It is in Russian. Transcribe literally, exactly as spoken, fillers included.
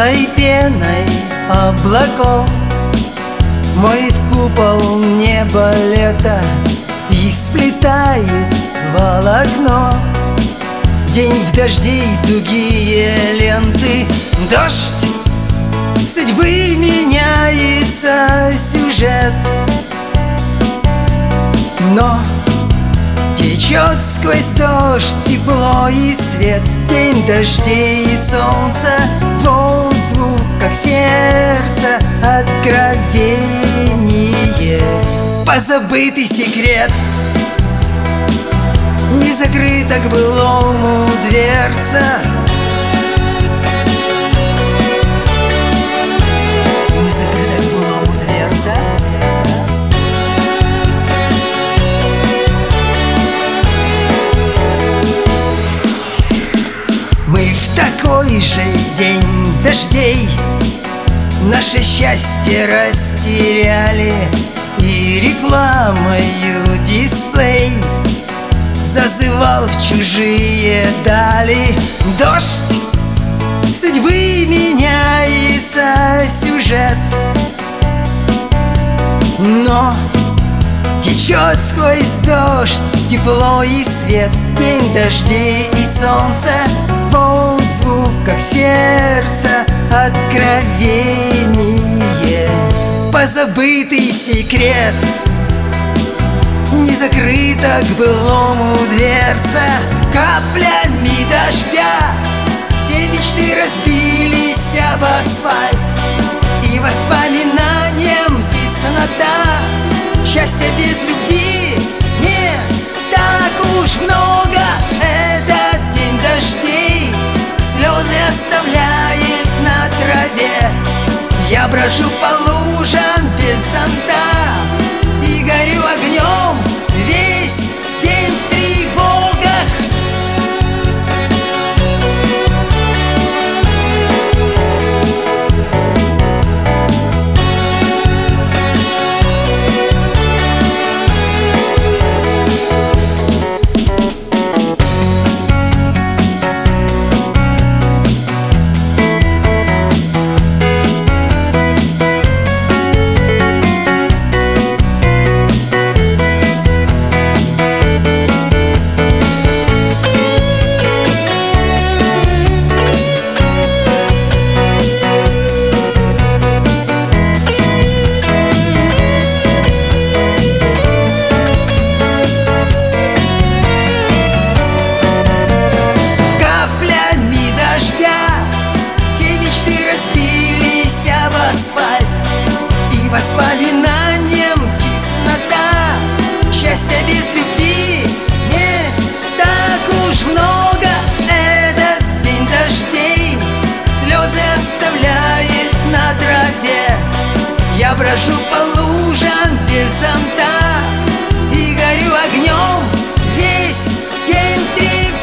белой пеной облаков моет купол неба лета и сплетает волокно. День в дожде и тугие ленты, дождь судьбы, меняется сюжет. Но течет сквозь дождь тепло и свет, день дождей и солнца, волн звук, как сердце откровение. Позабытый секрет, не закрыта к былому дверца. Не закрыта к былому дверца. Мы в такой же день дождей наше счастье растеряли, и рекламою дисплей зазывал в чужие дали. Дождь судьбы, меняется сюжет, но течет сквозь дождь тепло и свет, день дождей и солнца, волн звук, как сердце откровение. Позабытый секрет, не закрыта к былому дверца. Каплями дождя все мечты разбились об асфальт, и воспоминаниям теснота. Счастья без любви не так уж много. Этот день дождей слезы оставляет на траве. Я брожу по лужам без зонта и горю огнем весь день в тревогах. Воспоминаниям теснота. Счастья без любви не так уж много. Этот день дождей слезы оставляет на траве. Я брожу по лужам без зонта и горю огнем весь день в тревоге.